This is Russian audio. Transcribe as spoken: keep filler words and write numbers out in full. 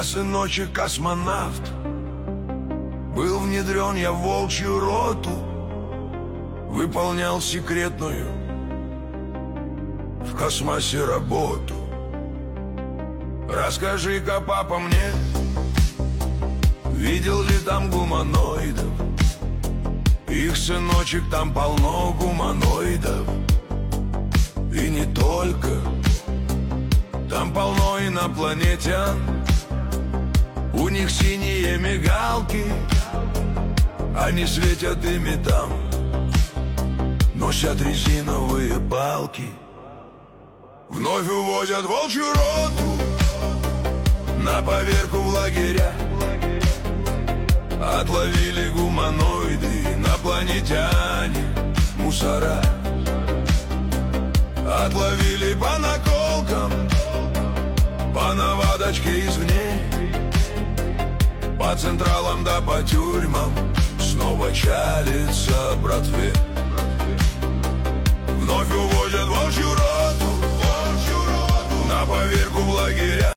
Сыночек космонавт, был внедрен я в волчью роту, выполнял секретную в космосе работу. Расскажи-ка, папа, мне, видел ли там гуманоидов? Их, сыночек, там полно гуманоидов. И не только, там полно инопланетян. У них синие мигалки, они светят ими там, носят резиновые палки. Вновь увозят волчью роту на поверку в лагеря. Отловили гуманоиды, инопланетяне, мусора. Отловили по наколкам, по наводочке извне. По централам да по тюрьмам снова чалится братве.